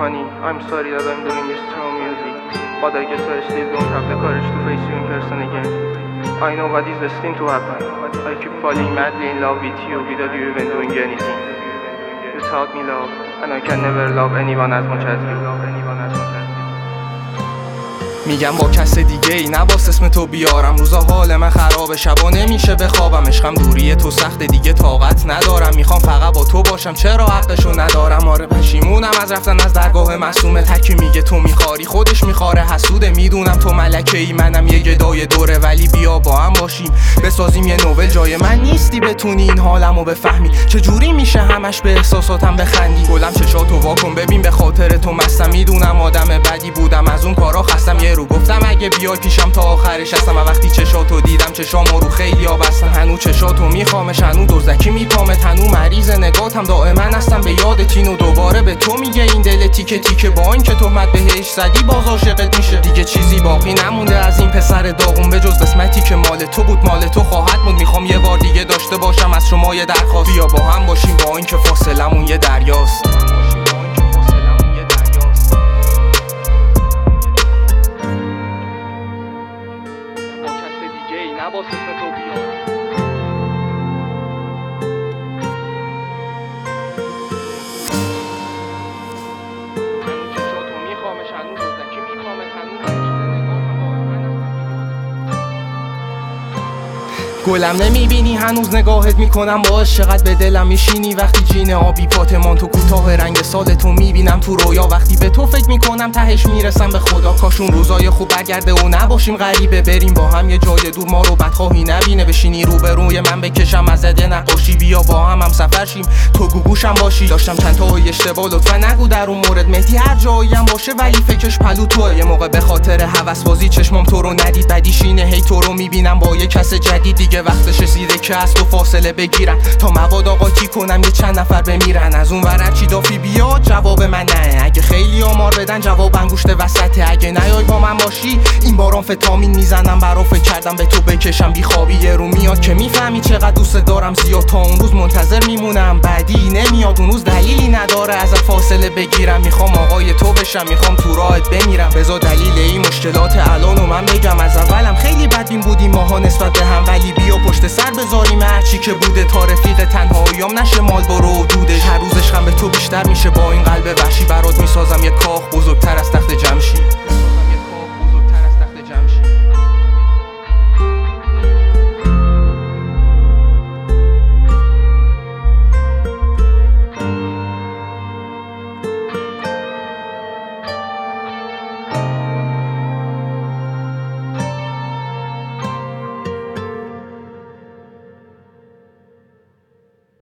honey, I'm sorry that I'm doing this through music, but I guess I still don't have the courage to face you in person again. I know what is destined to happen. I keep falling madly in love with you without you even doing anything. You taught me love, and I can never love anyone as much as you. میگم با کس دیگه ای نباس اسم تو بیارم، روزا حال من خرابه، شبا نمیشه بخوابم، عشقم دوری تو سخت دیگه طاقت ندارم، میخوام فقط با تو باشم چرا حقشو ندارم. آره پشیمونم از رفتن از درگاه معصومه، تکی میگه تو میخاری خودش میخاره حسوده، میدونم تو ملکه ای منم یه گدای دوره، ولی بیا با هم باشیم بسازیم یه نوول، جای من نیستی بتونی این حالمو بفهمی، چجوری میشه همش به احساساتم بخندی. گلم چشاتو واکن ببین به خاطر تو مستم، میدونم آدم بدی بودم از اون کارا خستم، یه رو گفتم اگه بیای پیشم تا آخرش هستم، و وقتی چشاتو دیدم چشامو رو خیلی بستم، هنو چشاتو میخوامش، هنو دزدکی میپامت، هنو مریض نگاتم، دائما هستم به یادت اینو دوباره به تو میگه این دل تیکه تیکه، با اینکه تهمت بهش زدی باز عاشقت میشه. دیگه چیزی باقی نمونده از این پسر داغون به جز قسمتی که مال تو بود مال تو خواهد بود، میخوام یه بار دیگه داشته باشم از شما یه درخواست، بیا با هم باشیم با اینکه فاصلمون یه دریاست. نباس اسم تو بیارم. هنو چشاتو میخوامش، هنو دزدکی میپامت، هنو مریض نگاتم، دائما هستم گلم نمیبینی هنوز نگاهت میکنم باعث چقدر به دلم میشینی، وقتی جین آبی پاتمان تو کوتاه رنگ سال تو میبینم تو رویا، وقتی به تو فکر میکنم تهش میرسم به خدا، کاشون روزای خوب برگرده و نباشیم غریبه، بریم با هم یه جای دور ما رو بدخواهی نبینه، بشینی روبروی من بکشم ازت یه نقاشی، بیا با هم سفر شیم تو گوگوشم باشی. داشتم چند تا اشتباه لطفا نگو در اون مورد، مهدی هر جایی هم باشه ولی فکرش پلو توه، یه موقع به خاطر هوس بازی چشمام تو رو ندید، بدیشینه هی تو رو میبینم با یه کس جدید، دیگه وقتش رسیده که از تو فاصله بگیرن تا مبادا قاطی کنم یه چند نفر بمیرن، از اون ور چی دافی بیاد جواب من نه، اگه خیلی آمار بدن جواب انگشت وسطه، اگه نیای با من باشی این باران فتامین میزنم برا فکر کردم به تو بکشم بیخوابی، یه رو میاد که میفهمی چقدر دوست دارم زیاد، تا اون روز منتظر میمونم بعدی نمیاد، اون روز دلیلی نداره ازت فاصله بگیرم، میخوام آقای تو بشم، میخوام تو راهت بمیرم، بذار دلیل این مشکلات الانو من بگم، از اولم خیلی بدبین بودیم ماها نسبت به هم، ولی بیا پشت سر بذاریم هرچی که بوده، تا رفیق تنهاییام نشه مال برو و دودش، هر روزش هم به تو بیشتر میشه، با این قلب وحشی برات میسازم یه کاخ بزرگتر از تخت جمشید.